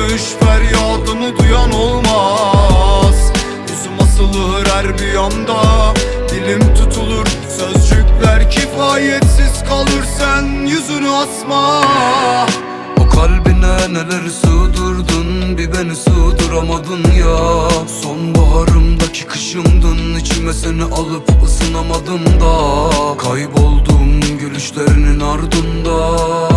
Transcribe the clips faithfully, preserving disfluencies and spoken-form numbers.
sürülmüş feryadımı duyan olmaz. Yüzüm asılır her bir yanda, dilim tutulur, sözcükler kifayetsiz kalır sen yüzünü asma. O kalbine neler sığdırdın, bir beni sığdıramadın ya. Sonbaharımdaki kışımdın, içime seni alıp ısınamadım da. Kayboldum gülüşlerinin ardında.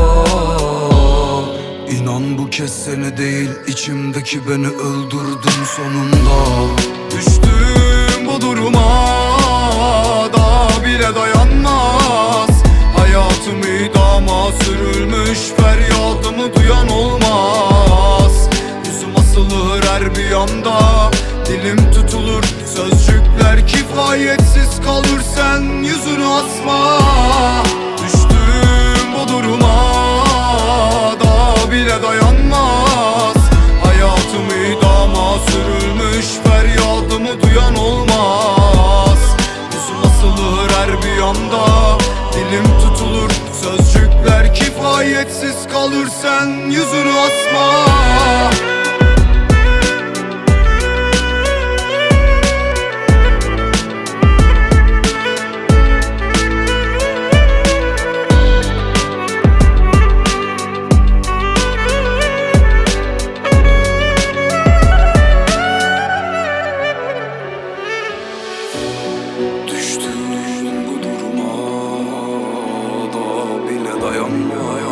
İnan bu kez seni değil, içimdeki beni öldürdün sonunda. Düştüm bu duruma da bile dayanmaz. Hayatım idama sürülmüş feryadımı duyan olmaz. Yüzüm asılır her bir yanda, dilim tutulur, sözcükler kifayetsiz kalır sen yüzünü asma. Düştüm bu duruma da bile dayanmaz. Hayatım idama sürülmüş feryadımı duyan olmaz. Yüzüm asılır her bir yanda, dilim tutulur, sözcükler kifayetsiz kalır sen yüzünü asma. Düştüm bu duruma da bile dayanmaz.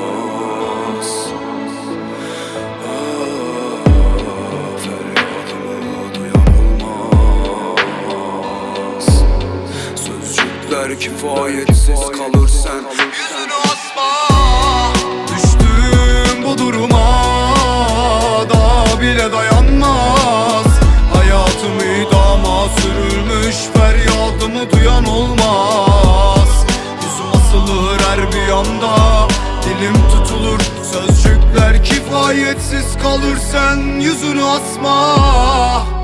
Ah, feryadımı duyan olmaz. Sözcükler kifayetsiz kalır sen yüzünü asma. Düştüm bu duruma da bile dayanmaz. Hayatım idama sürülmüş feryadımı duyan olmaz. Yüzüm asılır her bir yanda, dilim tutulur, sözcükler kifayetsiz kalır sen yüzünü asma.